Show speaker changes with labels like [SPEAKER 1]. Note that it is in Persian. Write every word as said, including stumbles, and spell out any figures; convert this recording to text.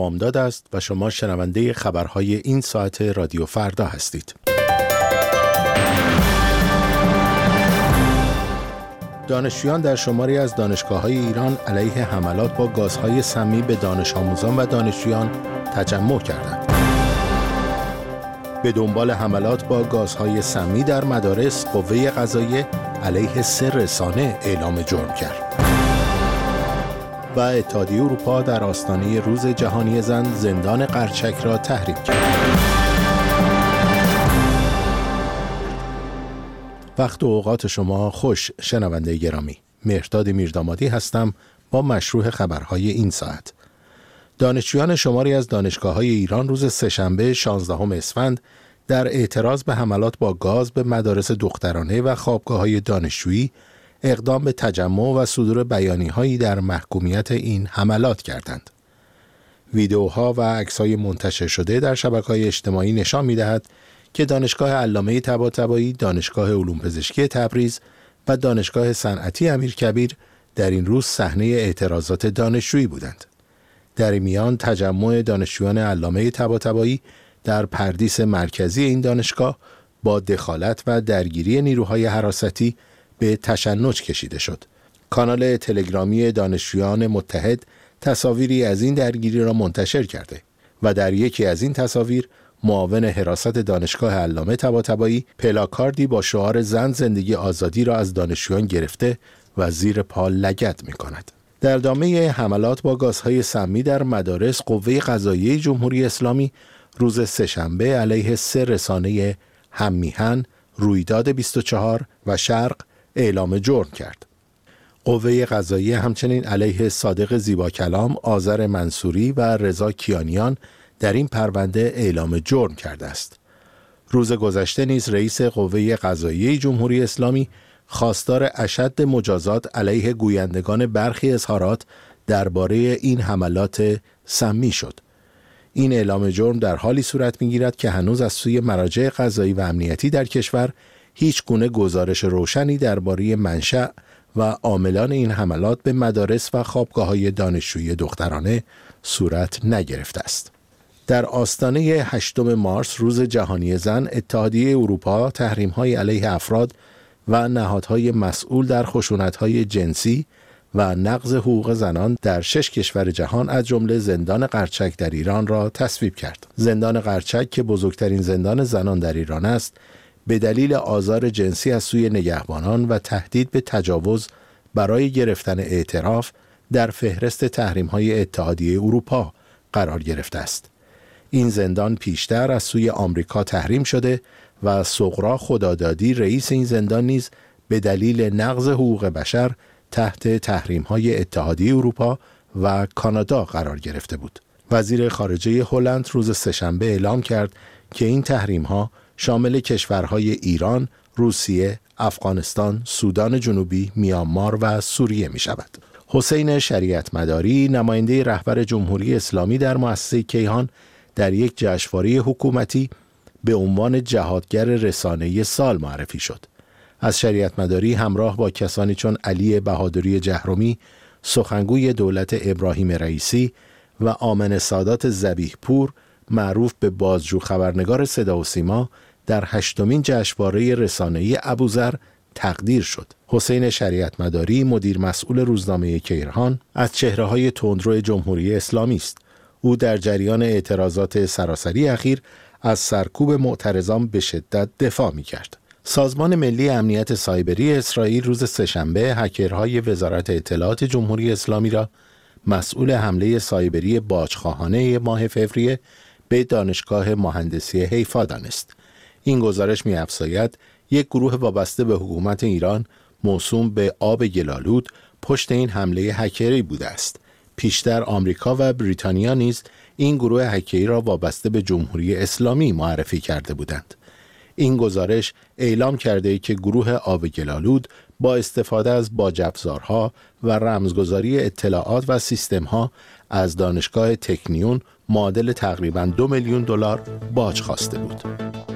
[SPEAKER 1] بامداد است و شما شنونده خبرهای این ساعت رادیو فردا هستید. دانشجویان در شماری از دانشگاه‌های ایران علیه حملات با گازهای سمی به دانش آموزان و دانشجویان تجمع کردند. به دنبال حملات با گازهای سمی در مدارس، قوه قضاییه علیه سه رسانه اعلام جرم کرد. و اتحادیه اروپا در آستانه روز جهانی زن زندان قرچک را تحریم کرد. وقت و اوقات شما خوش شنونده گرامی. مهرداد میردامادی هستم با مشروع خبرهای این ساعت. دانشجویان شماری از دانشگاه‌های ایران روز سه‌شنبه شانزدهم اسفند در اعتراض به حملات با گاز به مدارس دخترانه و خوابگاه‌های دانشجویی اقدام به تجمع و صدور بیانیه‌هایی در محکومیت این حملات کردند. ویدئوها و عکس‌های منتشر شده در شبکه‌های اجتماعی نشان می‌دهد که دانشگاه علامه طباطبایی، دانشگاه علوم پزشکی تبریز و دانشگاه صنعتی امیرکبیر در این روز صحنه اعتراضات دانشجویی بودند. در این میان تجمع دانشجویان علامه طباطبایی در پردیس مرکزی این دانشگاه با دخالت و درگیری نیروهای حراستی به تشنج کشیده شد. کانال تلگرامی دانشجویان متحد تصاویری از این درگیری را منتشر کرده و در یکی از این تصاویر معاون حراست دانشگاه علامه طباطبایی پلاکاردی با شعار زن زندگی آزادی را از دانشجویان گرفته و زیر پا لگد می کند. در ادامه حملات با گازهای سمی در مدارس، قوه قضاییه جمهوری اسلامی روز سه‌شنبه علیه سه رسانه هم‌میهن، رویداد بیست و چهار و شرق اعلام جرم کرد. قوه قضاییه همچنین علیه صادق زیباکلام، آذر منصوری و رضا کیانیان در این پرونده اعلام جرم کرده است. روز گذشته نیز رئیس قوه قضاییه جمهوری اسلامی خواستار اشد مجازات علیه گویندگان برخی اظهارات درباره این حملات سمی شد. این اعلام جرم در حالی صورت می‌گیرد که هنوز از سوی مراجع قضایی و امنیتی در کشور هیچ گونه گزارش روشنی درباره منشأ و عاملان این حملات به مدارس و خوابگاه‌های دانشجویی دخترانه صورت نگرفته است. در آستانه هشتم مارس روز جهانی زن، اتحادیه اروپا تحریم‌های علیه افراد و نهادهای مسئول در خشونت‌های جنسی و نقض حقوق زنان در شش کشور جهان از جمله زندان قرچک در ایران را تصویب کرد. زندان قرچک که بزرگترین زندان زنان در ایران است، به دلیل آزار جنسی از سوی نگهبانان و تهدید به تجاوز برای گرفتن اعتراف در فهرست تحریم‌های اتحادیه اروپا قرار گرفته است. این زندان پیشتر از سوی آمریکا تحریم شده و سغرا خدادادی رئیس این زندان نیز به دلیل نقض حقوق بشر تحت تحریم‌های اتحادیه اروپا و کانادا قرار گرفته بود. وزیر خارجه هلند روز سه‌شنبه اعلام کرد که این تحریم‌ها شامل کشورهای ایران، روسیه، افغانستان، سودان جنوبی، میانمار و سوریه می شود. حسین شریعت مداری، نماینده رهبر جمهوری اسلامی در مؤسسه کیهان، در یک جشنواره حکومتی به عنوان جهادگر رسانه‌ای سال معرفی شد. از شریعت مداری همراه با کسانی چون علی بهادری جهرمی، سخنگوی دولت ابراهیم رئیسی و آمن سادات ذبیح پور، معروف به بازجو خبرنگار صدا و سیما، در هشتمین جشنواره رسانه‌ای ابوذر تقدیر شد. حسین شریعت مداری، مدیر مسئول روزنامه کیهان، از چهره‌های تندرو جمهوری اسلامی است. او در جریان اعتراضات سراسری اخیر از سرکوب معترضان به شدت دفاع می‌کرد. سازمان ملی امنیت سایبری اسرائیل روز سه‌شنبه هکرهای وزارت اطلاعات جمهوری اسلامی را مسئول حمله سایبری باجخواهانه ماه فوریه به دانشگاه مهندسی حیفا دانست. این گزارش می‌افزاید یک گروه وابسته به حکومت ایران موسوم به آب گلالود پشت این حمله هکری بوده است. پیشتر آمریکا و بریتانیا نیز این گروه هکری را وابسته به جمهوری اسلامی معرفی کرده بودند. این گزارش اعلام کرده که گروه آب گلالود با استفاده از باج‌افزارها و رمزگذاری اطلاعات و سیستم‌ها از دانشگاه تکنیون معادل تقریباً دو میلیون دلار باج خواسته بود.